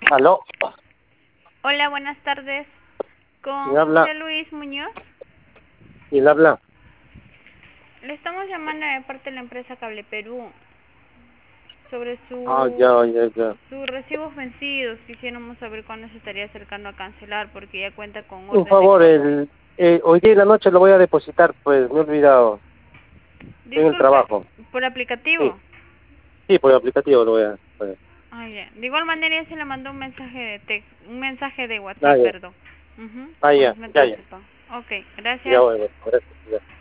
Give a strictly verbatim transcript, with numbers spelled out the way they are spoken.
Aló, Hola, buenas tardes. Con ¿quién habla? José Luis Muñoz. ¿Quién habla? Le estamos llamando de parte de la empresa Cable Perú sobre Ah, su ya, ya, ya. sus recibos vencidos. Quisiéramos saber cuándo se estaría acercando a cancelar porque ya cuenta con Un orden de favor, cobro. el, eh, hoy día en la noche lo voy a depositar, pues me he olvidado. Estoy en el Disculpe, trabajo. por aplicativo. Sí, sí, por el aplicativo lo voy a hacer. Ah, ya. De igual manera ya se le mandó un mensaje de text, un mensaje de Ah, WhatsApp, ya, perdón. Ujú, ah, con ya, los ya, métodos ya. de pago. Ok, Ya, gracias. bueno, gracias. Ya.